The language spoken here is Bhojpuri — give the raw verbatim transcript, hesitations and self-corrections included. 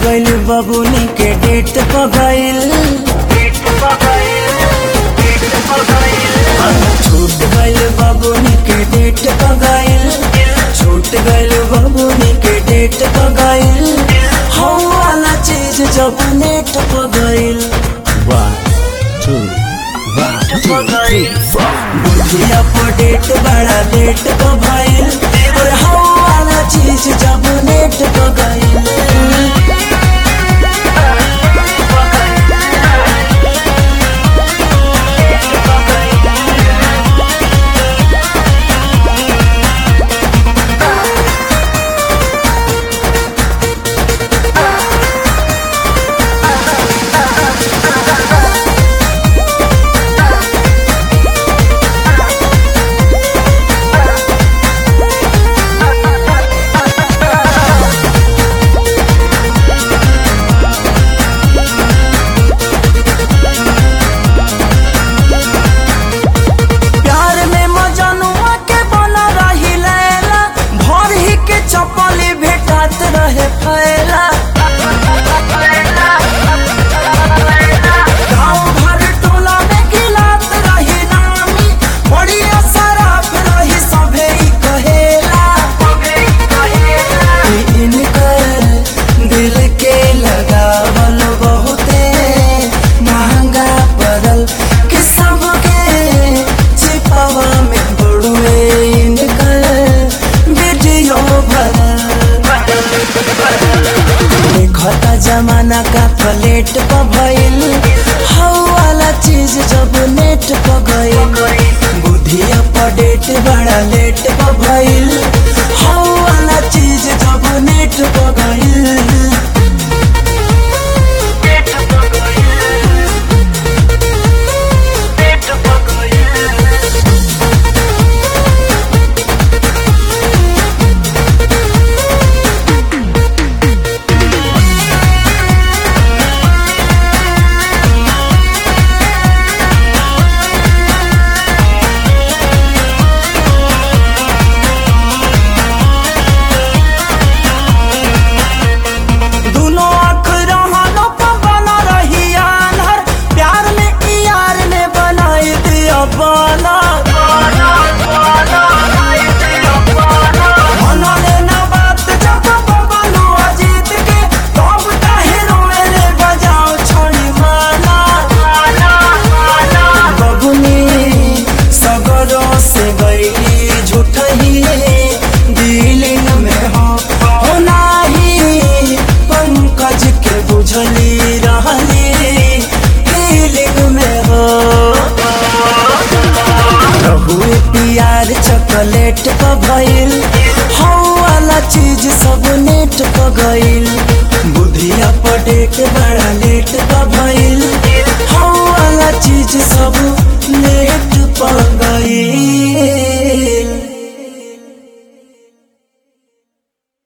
गइल बबुनी के डेट प गइल छूट गइल बबुनी के डेट प गइल छूट गइल बबुनी के डेट प गइल हौ वाला चीज जब नेट प गइल one two one two three four बुढ़िया पर डेट बड़ा लेट प भइल और हौ वाला चीज जब नेट प गइल चपली भेटात रहे फैला गाँव भर टोला में गिलात रही नामी बड़ी शराब रही सभे कहेला इनकर दिल के लगावल बहुते महंगा पड़ल कि सबके छिपावा में बड़ुए इनकर वीडियो देखता जमाना का प्लेट प भइल हौ वाला चीज जब नेट प गइल बुधिया पर डेट बड़ा लेट प भइल हौ वाला चीज जब नेट प गइल प्यार चॉकलेट प भइल हौ वाला चीज सब नेट प गइल बुधिया पर डेट बड़ा